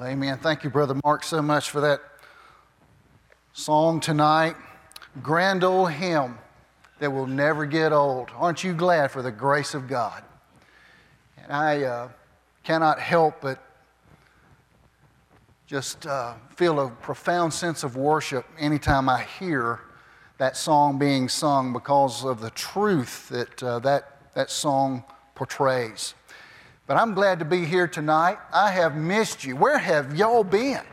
Amen. Thank you, Brother Mark, so much for that song tonight. Grand old hymn that will never get old. Aren't you glad for the grace of God? And I cannot help but just feel a profound sense of worship anytime I hear that song being sung because of the truth that that song portrays. But I'm glad to be here tonight. I have missed you. Where have y'all been?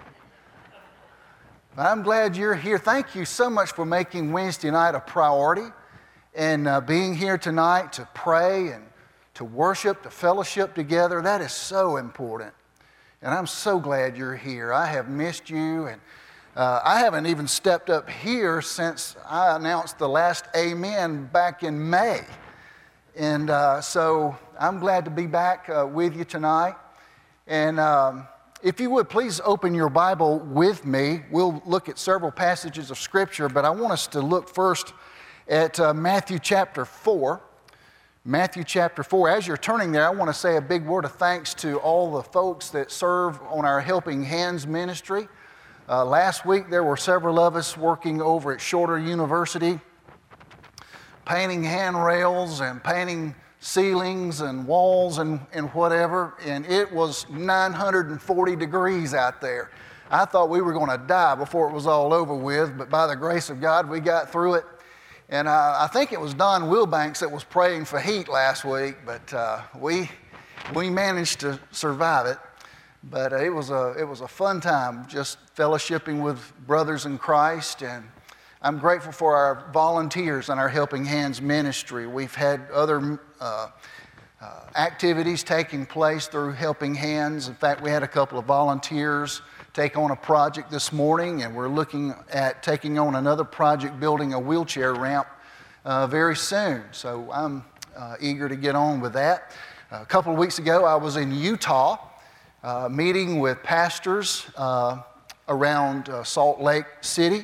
But I'm glad you're here. Thank you so much for making Wednesday night a priority and being here tonight to pray and to worship, to fellowship together. That is so important. And I'm so glad you're here. I have missed you, and I haven't even stepped up here since I announced the last amen back in May. And so I'm glad to be back with you tonight. And if you would, please open your Bible with me. We'll look at several passages of Scripture, but I want us to look first at Matthew chapter 4. Matthew chapter 4. As you're turning there, I want to say a big word of thanks to all the folks that serve on our Helping Hands ministry. Last week, there were several of us working over at Shorter University, painting handrails and painting ceilings and walls and whatever, and it was 940 degrees out there. I thought we were going to die before it was all over with, but by the grace of God, we got through it. And I think it was Don Wilbanks that was praying for heat last week, but we managed to survive it. But it was a fun time just fellowshipping with brothers in Christ, and I'm grateful for our volunteers in our Helping Hands ministry. We've had other activities taking place through Helping Hands. In fact, we had a couple of volunteers take on a project this morning, and we're looking at taking on another project, building a wheelchair ramp very soon. So I'm eager to get on with that. A couple of weeks ago, I was in Utah meeting with pastors around Salt Lake City.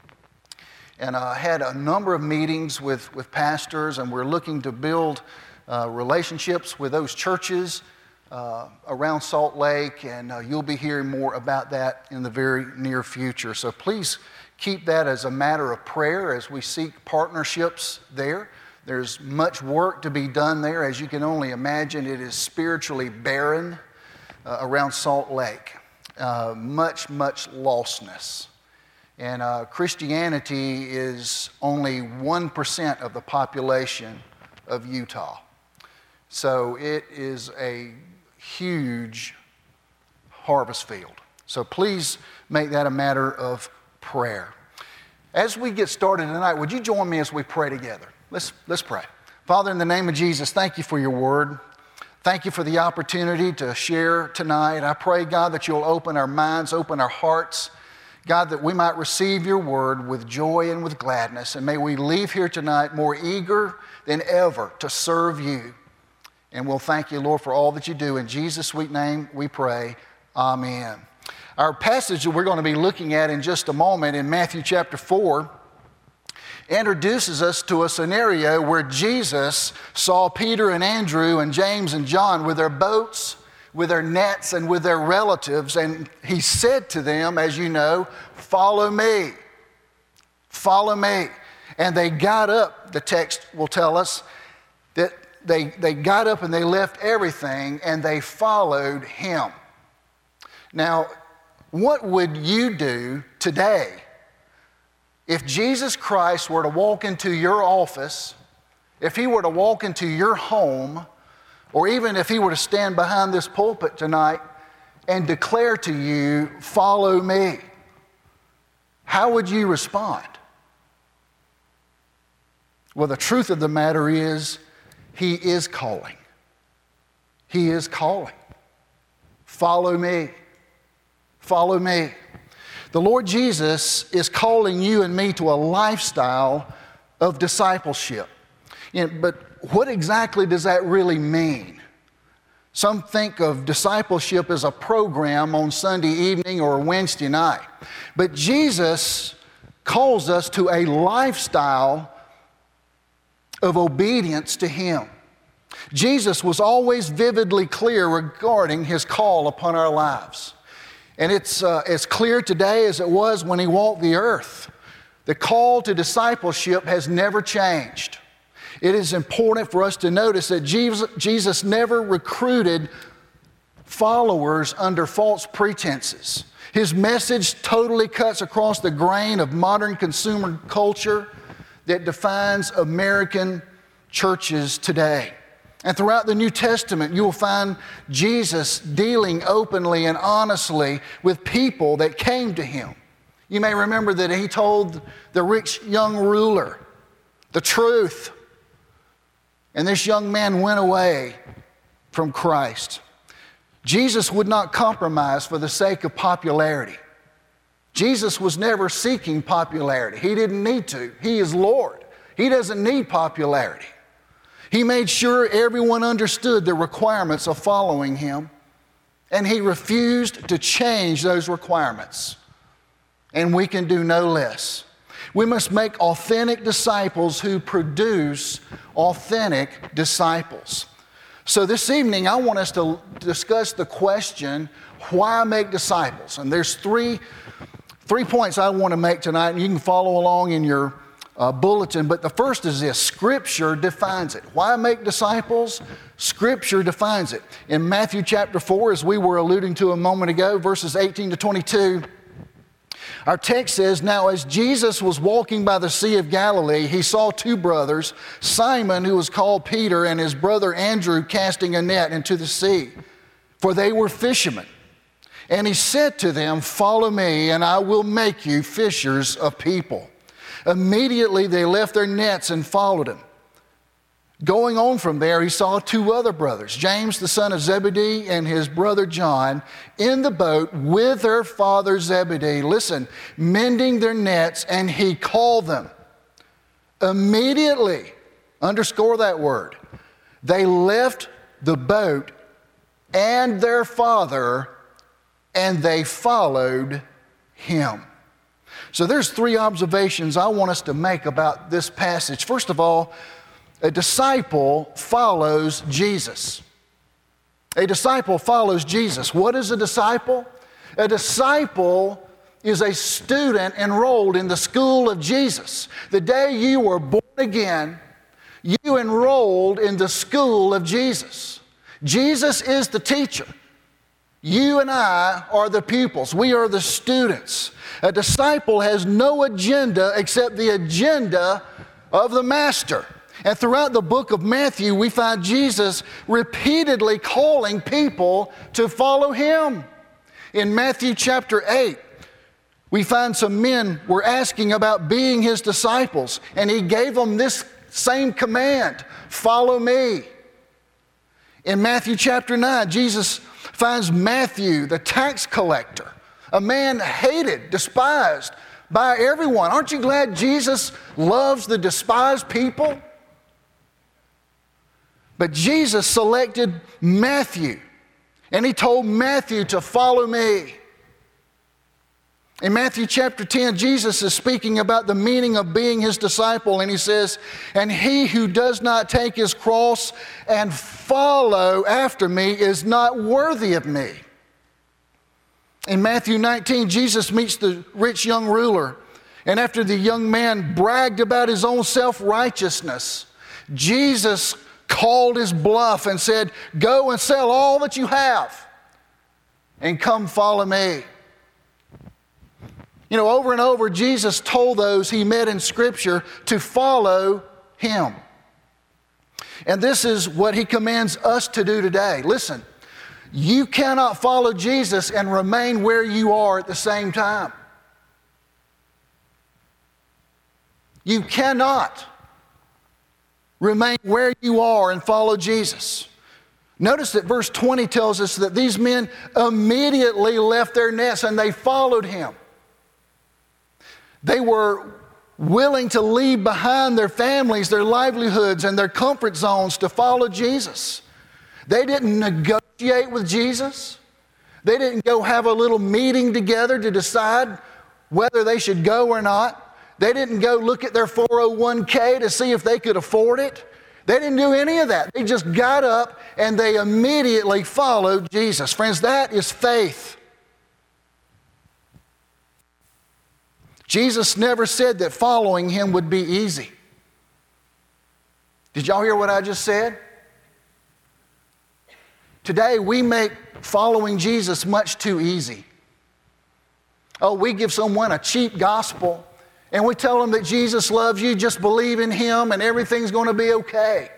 And I had a number of meetings with pastors, and we're looking to build relationships with those churches around Salt Lake, and you'll be hearing more about that in the very near future. So please keep that as a matter of prayer as we seek partnerships there. There's much work to be done there. As you can only imagine, it is spiritually barren around Salt Lake. Much lostness. And Christianity is only 1% of the population of Utah. So it is a huge harvest field. So please make that a matter of prayer. As we get started tonight, would you join me as we pray together? Let's pray. Father, in the name of Jesus, thank you for your word. Thank you for the opportunity to share tonight. I pray, God, that you'll open our minds, open our hearts, God, that we might receive your word with joy and with gladness. And may we leave here tonight more eager than ever to serve you. And we'll thank you, Lord, for all that you do. In Jesus' sweet name we pray. Amen. Our passage that we're going to be looking at in just a moment in Matthew chapter 4 introduces us to a scenario where Jesus saw Peter and Andrew and James and John with their boats, with their nets, and with their relatives, and he said to them, as you know, follow me, follow me. And they got up, the text will tell us, that they got up and they left everything and they followed him. Now, what would you do today if Jesus Christ were to walk into your office, if he were to walk into your home, or even if he were to stand behind this pulpit tonight and declare to you, follow me? How would you respond? Well, the truth of the matter is, he is calling. He is calling. Follow me. Follow me. The Lord Jesus is calling you and me to a lifestyle of discipleship. But what exactly does that really mean? Some think of discipleship as a program on Sunday evening or Wednesday night. But Jesus calls us to a lifestyle of obedience to him. Jesus was always vividly clear regarding his call upon our lives. And it's as clear today as it was when he walked the earth. The call to discipleship has never changed. It is important for us to notice that Jesus never recruited followers under false pretenses. His message totally cuts across the grain of modern consumer culture that defines American churches today. And throughout the New Testament, you will find Jesus dealing openly and honestly with people that came to him. You may remember that he told the rich young ruler the truth, and this young man went away from Christ. Jesus would not compromise for the sake of popularity. Jesus was never seeking popularity. He didn't need to. He is Lord. He doesn't need popularity. He made sure everyone understood the requirements of following him, and he refused to change those requirements. And we can do no less. We must make authentic disciples who produce authentic disciples. So this evening, I want us to discuss the question, why make disciples? And there's three points I want to make tonight, and you can follow along in your bulletin. But the first is this: Scripture defines it. Why make disciples? Scripture defines it. In Matthew chapter 4, as we were alluding to a moment ago, verses 18 to 22, our text says, "Now as Jesus was walking by the Sea of Galilee, he saw two brothers, Simon, who was called Peter, and his brother Andrew, casting a net into the sea, for they were fishermen. And he said to them, 'Follow me, and I will make you fishers of people.' Immediately they left their nets and followed him. Going on from there, he saw two other brothers, James the son of Zebedee and his brother John, in the boat with their father Zebedee, listen, mending their nets, and he called them. Immediately, underscore that word, they left the boat and their father, and they followed him." So there's three observations I want us to make about this passage. First of all, a disciple follows Jesus. A disciple follows Jesus. What is a disciple? A disciple is a student enrolled in the school of Jesus. The day you were born again, you enrolled in the school of Jesus. Jesus is the teacher. You and I are the pupils. We are the students. A disciple has no agenda except the agenda of the master. And throughout the book of Matthew, we find Jesus repeatedly calling people to follow him. In Matthew chapter 8, we find some men were asking about being his disciples, and he gave them this same command: follow me. In Matthew chapter 9, Jesus finds Matthew, the tax collector, a man hated, despised by everyone. Aren't you glad Jesus loves the despised people? But Jesus selected Matthew, and he told Matthew to follow me. In Matthew chapter 10, Jesus is speaking about the meaning of being his disciple, and he says, "And he who does not take his cross and follow after me is not worthy of me." In Matthew 19, Jesus meets the rich young ruler, and after the young man bragged about his own self-righteousness, Jesus called his bluff and said, "Go and sell all that you have and come follow me." You know, over and over, Jesus told those he met in Scripture to follow him. And this is what he commands us to do today. Listen, you cannot follow Jesus and remain where you are at the same time. You cannot remain where you are and follow Jesus. Notice that verse 20 tells us that these men immediately left their nets and they followed him. They were willing to leave behind their families, their livelihoods, and their comfort zones to follow Jesus. They didn't negotiate with Jesus. They didn't go have a little meeting together to decide whether they should go or not. They didn't go look at their 401k to see if they could afford it. They didn't do any of that. They just got up and they immediately followed Jesus. Friends, that is faith. Jesus never said that following him would be easy. Did y'all hear what I just said? Today we make following Jesus much too easy. Oh, we give someone a cheap gospel and we tell them that Jesus loves you, just believe in him and everything's going to be okay.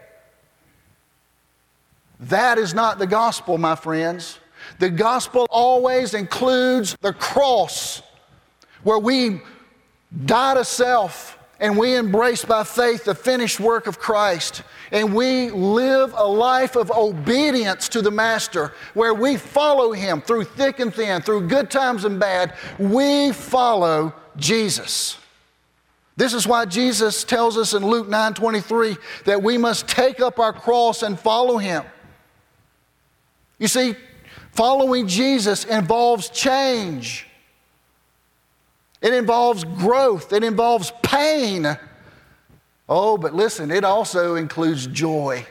That is not the gospel, my friends. The gospel always includes the cross, where we die to self and we embrace by faith the finished work of Christ. And we live a life of obedience to the Master, where we follow him through thick and thin, through good times and bad. We follow Jesus. This is why Jesus tells us in Luke 9:23 that we must take up our cross and follow him. You see, following Jesus involves change. It involves growth. It involves pain. Oh, but listen, it also includes joy.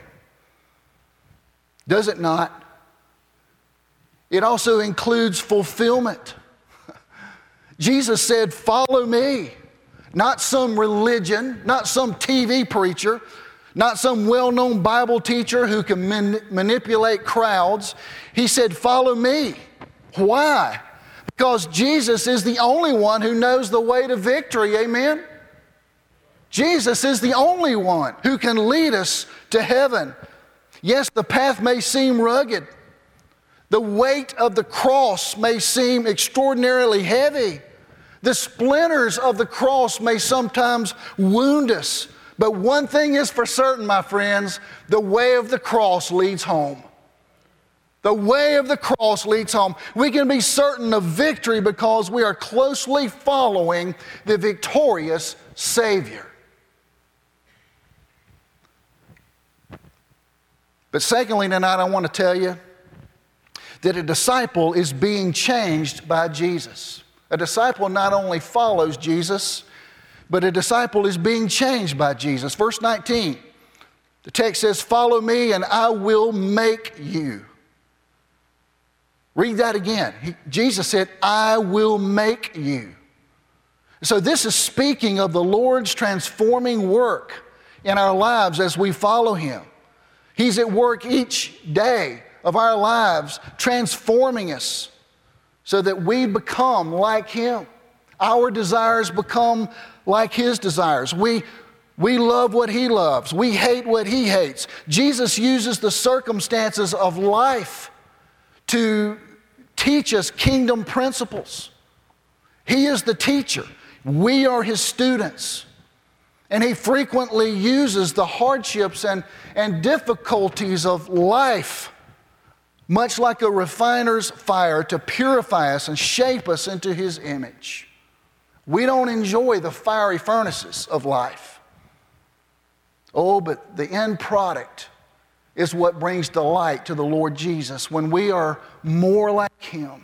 Does it not? It also includes fulfillment. Jesus said, "Follow me." Not some religion, not some TV preacher, not some well-known Bible teacher who can manipulate crowds. He said, "Follow me." Why? Because Jesus is the only one who knows the way to victory, amen? Jesus is the only one who can lead us to heaven. Yes, the path may seem rugged. The weight of the cross may seem extraordinarily heavy. The splinters of the cross may sometimes wound us. But one thing is for certain, my friends, the way of the cross leads home. The way of the cross leads home. We can be certain of victory because we are closely following the victorious Savior. But secondly, tonight I want to tell you that a disciple is being changed by Jesus. A disciple not only follows Jesus, but a disciple is being changed by Jesus. Verse 19, the text says, "Follow me and I will make you." Read that again. Jesus said, "I will make you." So this is speaking of the Lord's transforming work in our lives as we follow him. He's at work each day of our lives, transforming us so that we become like him. Our desires become like his desires. We love what he loves. We hate what he hates. Jesus uses the circumstances of life to teach us kingdom principles. He is the teacher. We are his students. And he frequently uses the hardships and difficulties of life, much like a refiner's fire, to purify us and shape us into his image. We don't enjoy the fiery furnaces of life. Oh, but the end product is what brings delight to the Lord Jesus when we are more like him.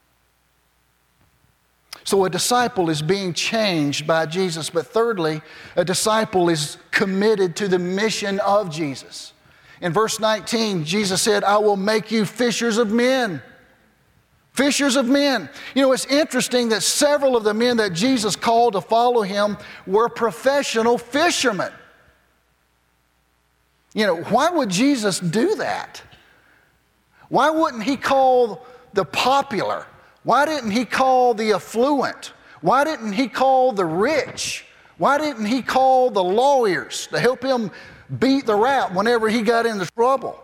So a disciple is being changed by Jesus. But thirdly, a disciple is committed to the mission of Jesus. In verse 19, Jesus said, "I will make you fishers of men." Fishers of men. You know, it's interesting that several of the men that Jesus called to follow him were professional fishermen. You know, why would Jesus do that? Why wouldn't he call the popular? Why didn't he call the affluent? Why didn't he call the rich? Why didn't he call the lawyers to help him beat the rap whenever he got into trouble?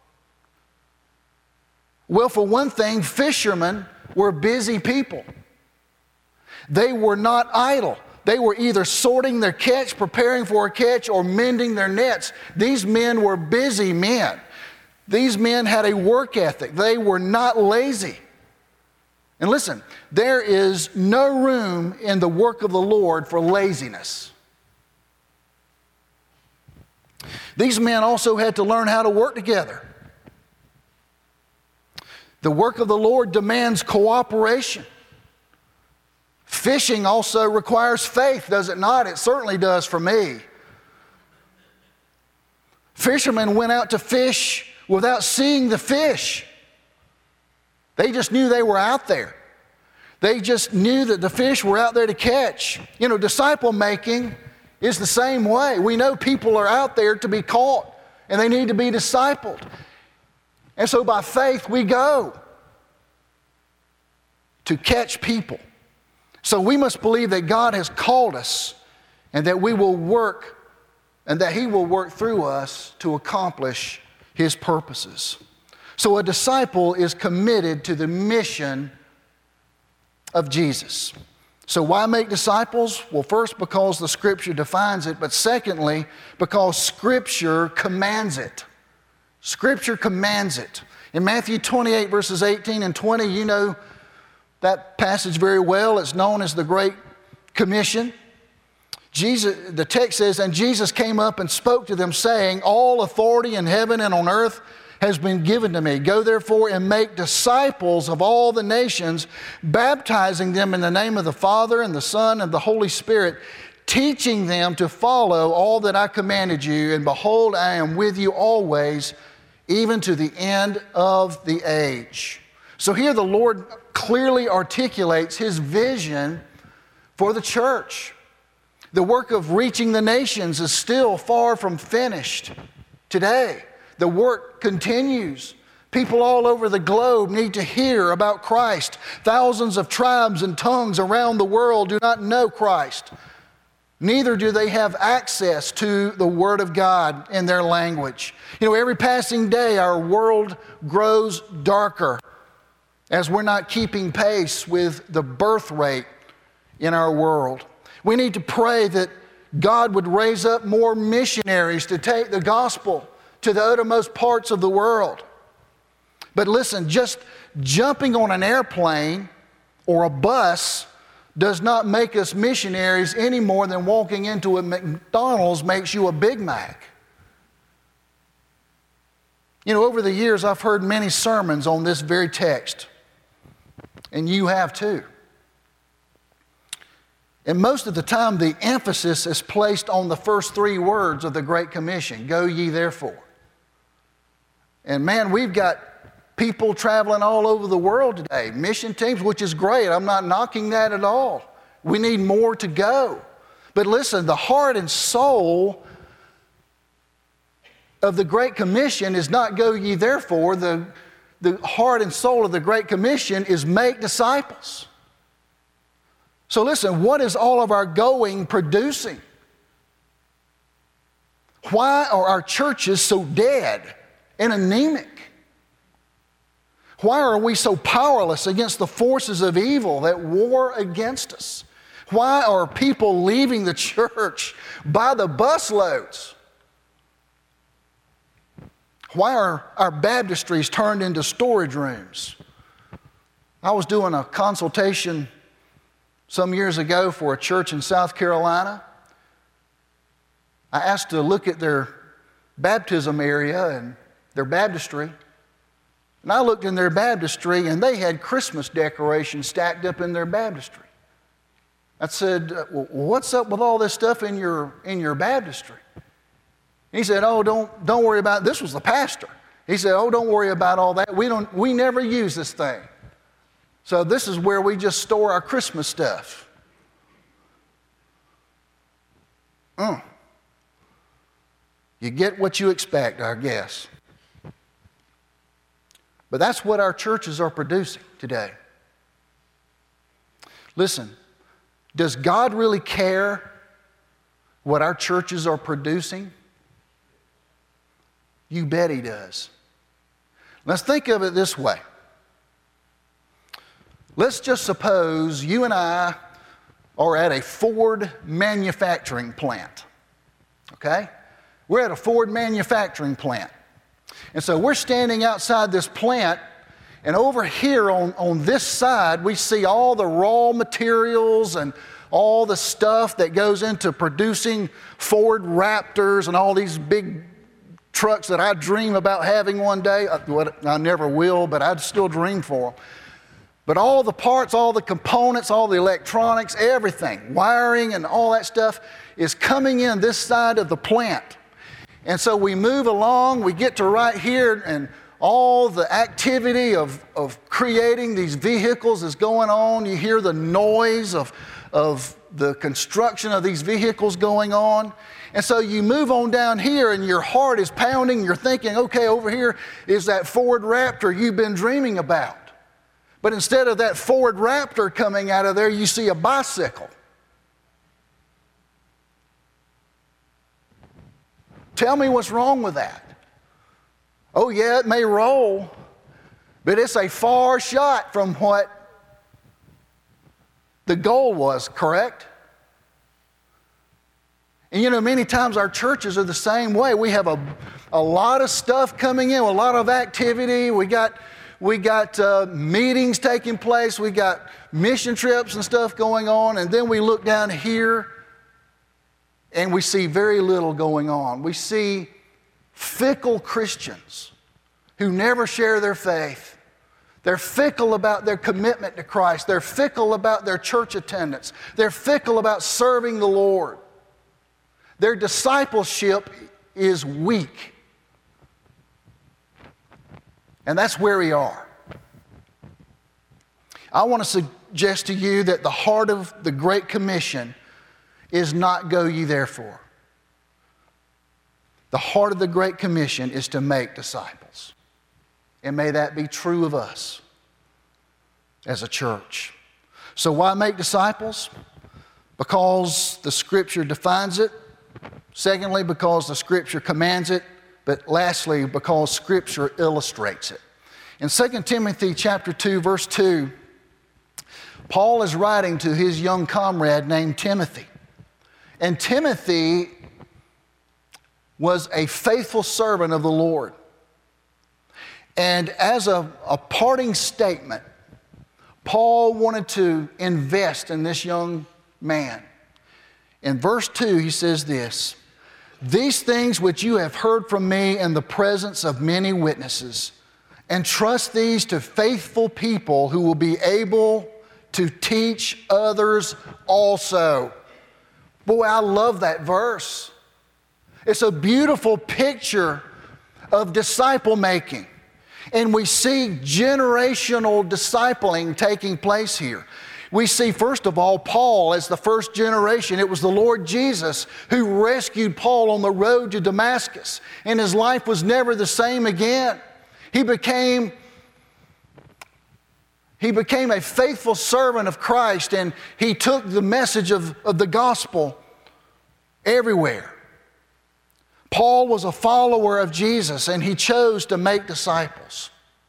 Well, for one thing, fishermen were busy people. They were not idle. They were either sorting their catch, preparing for a catch, or mending their nets. These men were busy men. These men had a work ethic. They were not lazy. And listen, there is no room in the work of the Lord for laziness. These men also had to learn how to work together. The work of the Lord demands cooperation. Fishing also requires faith, does it not? It certainly does for me. Fishermen went out to fish without seeing the fish. They just knew they were out there. They just knew that the fish were out there to catch. You know, disciple making is the same way. We know people are out there to be caught, and they need to be discipled. And so by faith we go to catch people. So we must believe that God has called us and that we will work and that He will work through us to accomplish His purposes. So a disciple is committed to the mission of Jesus. So why make disciples? Well, first, because the Scripture defines it, but secondly, because Scripture commands it. Scripture commands it. In Matthew 28, verses 18 and 20, you know that passage very well. It's known as the Great Commission. The text says, "And Jesus came up and spoke to them, saying, All authority in heaven and on earth has been given to me. Go therefore and make disciples of all the nations, baptizing them in the name of the Father and the Son and the Holy Spirit, teaching them to follow all that I commanded you. And behold, I am with you always, even to the end of the age." So here the Lord clearly articulates His vision for the church. The work of reaching the nations is still far from finished today. The work continues. People all over the globe need to hear about Christ. Thousands of tribes and tongues around the world do not know Christ. Neither do they have access to the Word of God in their language. You know, every passing day our world grows darker as we're not keeping pace with the birth rate in our world. We need to pray that God would raise up more missionaries to take the gospel to the uttermost parts of the world. But listen, just jumping on an airplane or a bus does not make us missionaries any more than walking into a McDonald's makes you a Big Mac. You know, over the years I've heard many sermons on this very text, and you have too. And most of the time the emphasis is placed on the first three words of the Great Commission, "Go ye therefore." And man, we've got people traveling all over the world today, mission teams, which is great. I'm not knocking that at all. We need more to go. But listen, the heart and soul of the Great Commission is not "Go ye therefore." The heart and soul of the Great Commission is "Make disciples." So listen, what is all of our going producing? Why are our churches so dead and anemic? Why are we so powerless against the forces of evil that war against us? Why are people leaving the church by the busloads? Why are our baptistries turned into storage rooms? I was doing a consultation some years ago for a church in South Carolina. I asked to look at their baptism area and their baptistry. And I looked in their baptistry and they had Christmas decorations stacked up in their baptistry. I said, "Well, what's up with all this stuff in your baptistry?" He said, "Oh, don't worry about it." This was the pastor. He said, "Oh, don't worry about all that. We never use this thing. So this is where we just store our Christmas stuff." You get what you expect, I guess. But that's what our churches are producing today. Listen, does God really care what our churches are producing? You bet He does. Let's think of it this way. Let's just suppose you and I are at a Ford manufacturing plant, okay? We're at a Ford manufacturing plant. And so we're standing outside this plant, and over here on this side, we see all the raw materials and all the stuff that goes into producing Ford Raptors and all these big trucks that I dream about having one day. I never will, but I'd still dream for them. But all the parts, all the components, all the electronics, everything, wiring and all that stuff is coming in this side of the plant. And so we move along, we get to right here, and all the activity of creating these vehicles is going on. You hear the noise of the construction of these vehicles going on. And so you move on down here and your heart is pounding. You're thinking, okay, over here is that Ford Raptor you've been dreaming about. But instead of that Ford Raptor coming out of there, you see a bicycle. Tell me what's wrong with that. Oh yeah, it may roll, but it's a far shot from what the goal was, correct? And you know, many times our churches are the same way. We have a lot of stuff coming in, a lot of activity. We got meetings taking place. We got mission trips and stuff going on. And then we look down here and we see very little going on. We see fickle Christians who never share their faith. They're fickle about their commitment to Christ. They're fickle about their church attendance. They're fickle about serving the Lord. Their discipleship is weak. And that's where we are. I want to suggest to you that the heart of the Great Commission is not go ye therefore. The heart of the Great Commission is to make disciples. And may that be true of us as a church. So why make disciples? Because the Scripture defines it. Secondly, because the Scripture commands it. But lastly, because Scripture illustrates it. In 2 Timothy chapter 2, verse 2, Paul is writing to his young comrade named Timothy. And Timothy was a faithful servant of the Lord. And as a parting statement, Paul wanted to invest in this young man. In verse 2, he says this, "These things which you have heard from me in the presence of many witnesses, entrust these to faithful people who will be able to teach others also." Boy, I love that verse. It's a beautiful picture of disciple making. And we see generational discipling taking place here. We see, first of all, Paul as the first generation. It was the Lord Jesus who rescued Paul on the road to Damascus. And his life was never the same again. He became a faithful servant of Christ, and he took the message of the gospel everywhere. Paul was a follower of Jesus, and he chose to make disciples.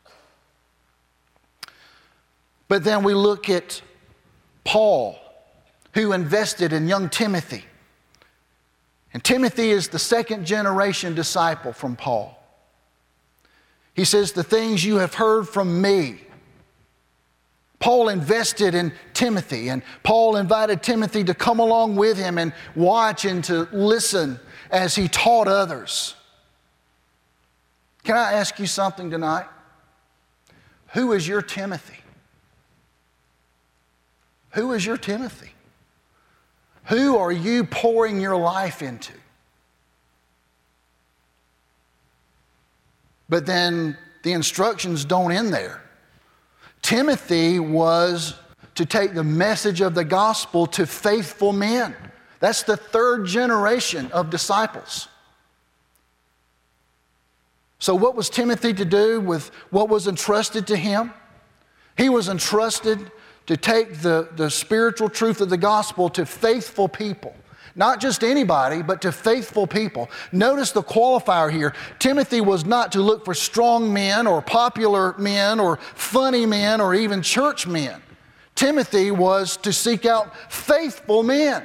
But then we look at Paul, who invested in young Timothy. And Timothy is the second generation disciple from Paul. He says, "The things you have heard from me." Paul invested in Timothy, and Paul invited Timothy to come along with him and watch and to listen as he taught others. Can I ask you something tonight? Who is your Timothy? Who is your Timothy? Who are you pouring your life into? But then the instructions don't end there. Timothy was to take the message of the gospel to faithful men. That's the third generation of disciples. So what was Timothy to do with what was entrusted to him? He was entrusted to take the spiritual truth of the gospel to faithful people. Not just anybody, but to faithful people. Notice the qualifier here. Timothy was not to look for strong men or popular men or funny men or even church men. Timothy was to seek out faithful men.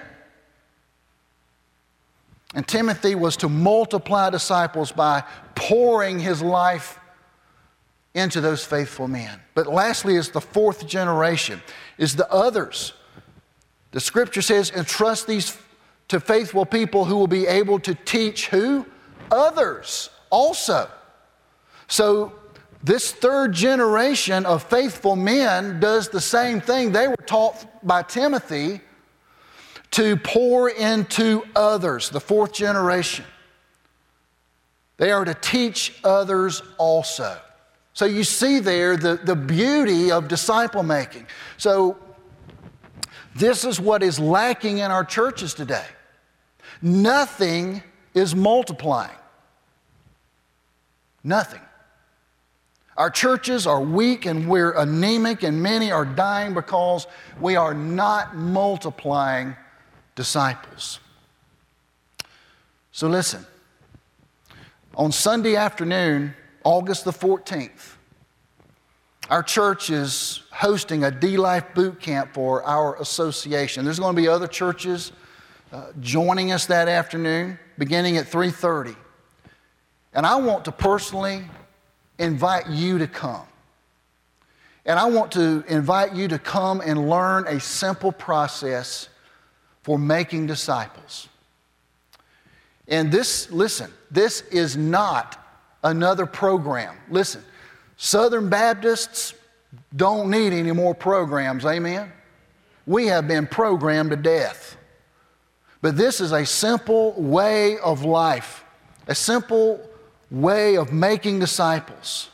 And Timothy was to multiply disciples by pouring his life into those faithful men. But lastly is the fourth generation, is the others. The Scripture says, entrust these to faithful people who will be able to teach who? Others also. So this third generation of faithful men does the same thing. They were taught by Timothy to pour into others, the fourth generation. They are to teach others also. So you see there the beauty of disciple making. So this is what is lacking in our churches today. Nothing is multiplying. Nothing. Our churches are weak and we're anemic, and many are dying because we are not multiplying disciples. So listen, on Sunday afternoon, August the 14th, our church is hosting a D-Life boot camp for our association. There's going to be other churches joining us that afternoon, beginning at 3:30. And I want to personally invite you to come. And I want to invite you to come and learn a simple process for making disciples. And this is not another program. Listen, Southern Baptists don't need any more programs, amen? We have been programmed to death. But this is a simple way of life, a simple way of making disciples.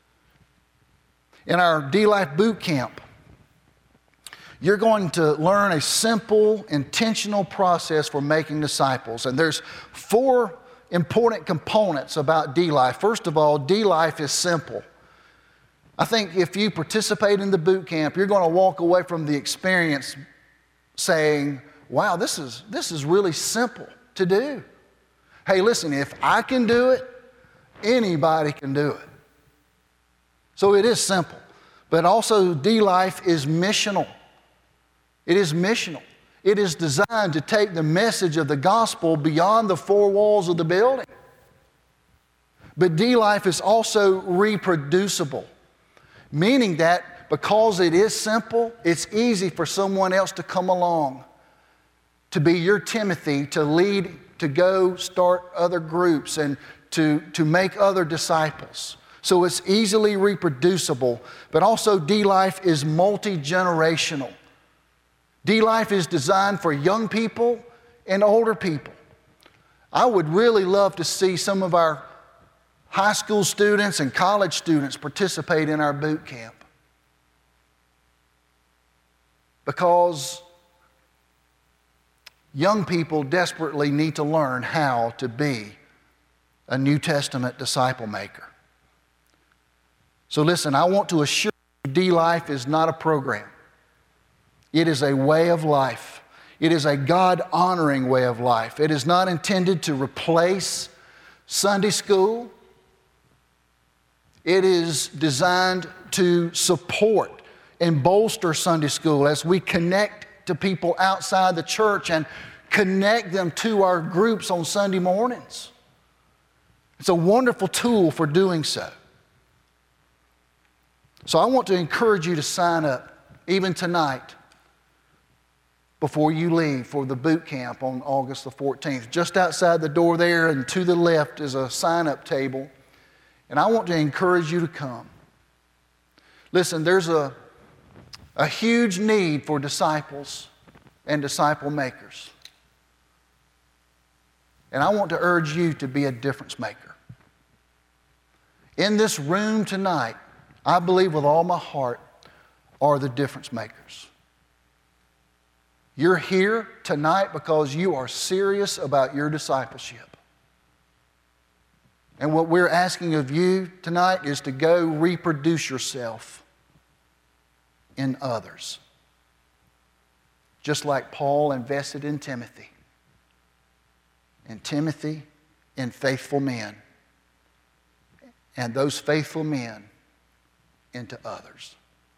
In our D-Life boot camp, you're going to learn a simple, intentional process for making disciples. And there's 4 important components about D-Life. First of all, D-Life is simple. I think if you participate in the boot camp, you're going to walk away from the experience saying, wow, this is really simple to do. Hey, listen, if I can do it, anybody can do it. So it is simple. But also, D-Life is missional. It is missional. It is designed to take the message of the gospel beyond the 4 walls of the building. But D-Life is also reproducible, meaning that because it is simple, it's easy for someone else to come along, to be your Timothy, to lead, to go start other groups and to make other disciples. So it's easily reproducible, but also D-Life is multi-generational. D-Life is designed for young people and older people. I would really love to see some of our high school students and college students participate in our boot camp, because young people desperately need to learn how to be a New Testament disciple maker. So listen, I want to assure you, D-Life is not a program. It is a way of life. It is a God-honoring way of life. It is not intended to replace Sunday school. It is designed to support and bolster Sunday school as we connect to people outside the church and connect them to our groups on Sunday mornings. It's a wonderful tool for doing so. So I want to encourage you to sign up, even tonight, before you leave for the boot camp on August the 14th. Just outside the door there and to the left is a sign-up table. And I want to encourage you to come. Listen, there's a huge need for disciples and disciple makers. And I want to urge you to be a difference maker. In this room tonight, I believe with all my heart, are the difference makers. You're here tonight because you are serious about your discipleship. And what we're asking of you tonight is to go reproduce yourself in others. Just like Paul invested in Timothy. And Timothy in faithful men. And those faithful men into others.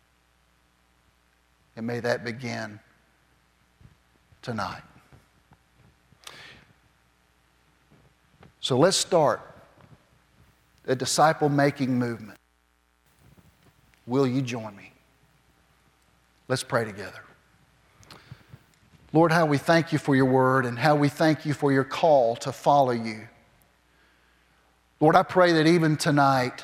And may that begin tonight. So let's start a disciple-making movement. Will you join me? Let's pray together. Lord, how we thank you for your word and how we thank you for your call to follow you. Lord, I pray that even tonight,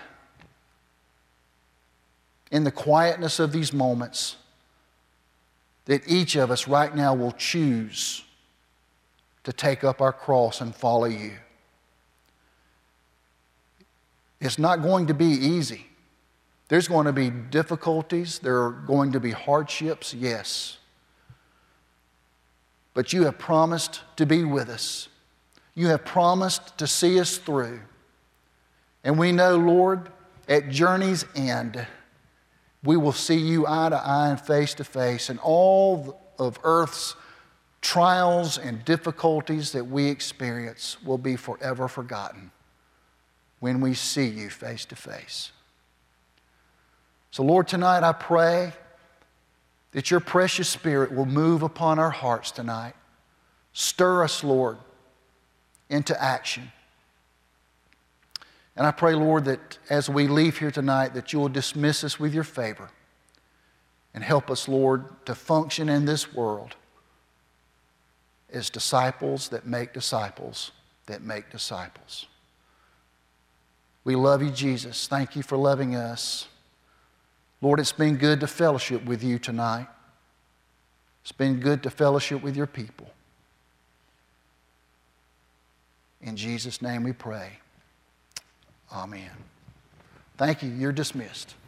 in the quietness of these moments, that each of us right now will choose to take up our cross and follow you. It's not going to be easy. There's going to be difficulties. There are going to be hardships, yes. But you have promised to be with us. You have promised to see us through. And we know, Lord, at journey's end, we will see you eye to eye and face to face, and all of earth's trials and difficulties that we experience will be forever forgotten when we see you face to face. So, Lord, tonight I pray that your precious Spirit will move upon our hearts tonight. Stir us, Lord, into action. And I pray, Lord, that as we leave here tonight, that you will dismiss us with your favor and help us, Lord, to function in this world as disciples that make disciples that make disciples. We love you, Jesus. Thank you for loving us. Lord, it's been good to fellowship with you tonight. It's been good to fellowship with your people. In Jesus' name we pray. Amen. Thank you. You're dismissed.